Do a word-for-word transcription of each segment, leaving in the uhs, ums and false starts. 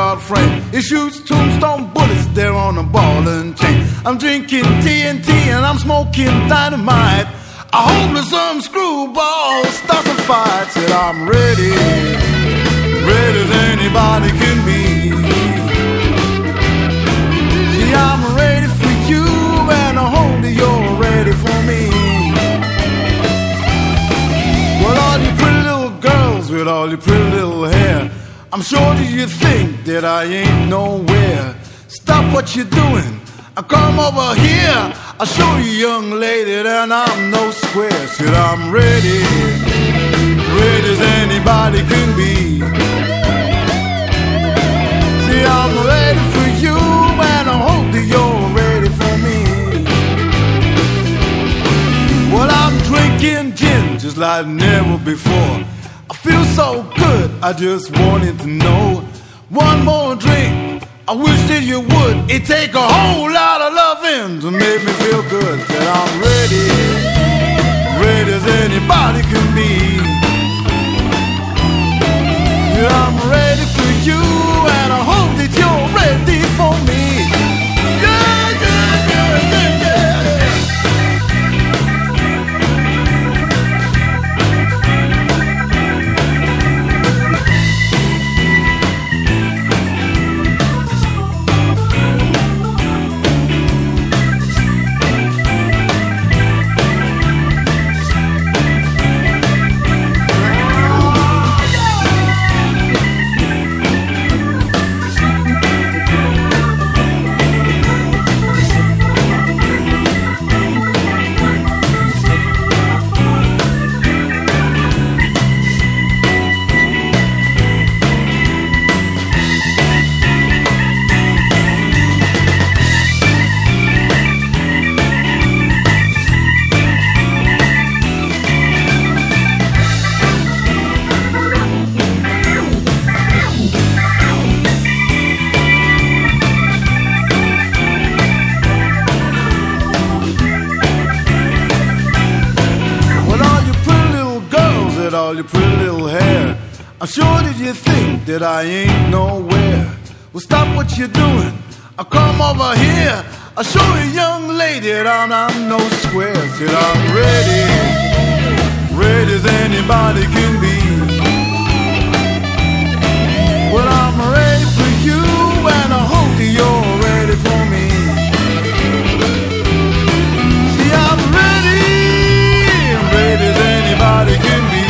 got framed. It shoots tombstone bullets there on a ball and chain. I'm drinking T N T and I'm smoking dynamite. I hope that some screwball starts a fight. Said I'm ready, ready as anybody can be. See, I'm ready for you and I hope that you're ready for me. Well, all you pretty little girls with all your pretty little hair, I'm sure that you think that I ain't nowhere. Stop what you're doing, I come over here. I'll show you, young lady, that I'm no square. Said I'm ready, ready as anybody can be. See, I'm ready for you and I hope that you're ready for me. Well, I'm drinking gin just like never before. I feel so good, I just wanted to know. One more drink, I wish that you would. It take a whole lot of loving to make me feel good. That I'm ready, ready as anybody can be. Yeah, I'm ready for you and I hope that you're ready for me. Yeah, yeah, yeah, yeah, yeah. All your pretty little hair, I'm sure that you think that I ain't nowhere. Well, stop what you're doing, I'll come over here. I'll show you, young lady, that I'm, I'm no square. Said I'm ready, ready as anybody can be. Well, I'm ready for you and I hope that you're ready for me. See, I'm ready, ready as anybody can be.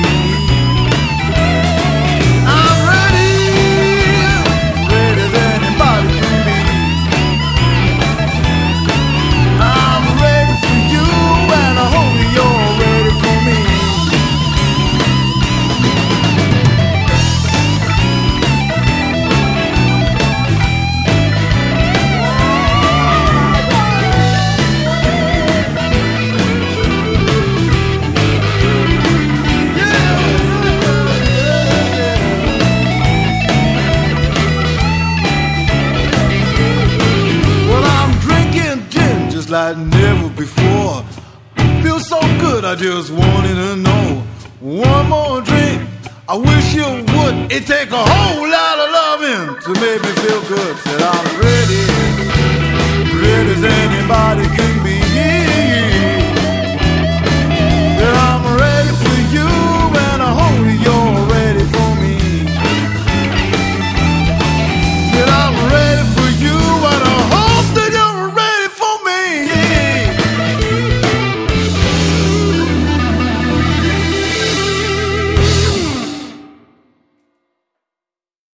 Like never before. Feel so good, I just wanted to know. One more drink, I wish you would. It take a whole lot of loving to make me feel good. Said I'm ready, ready as anybody can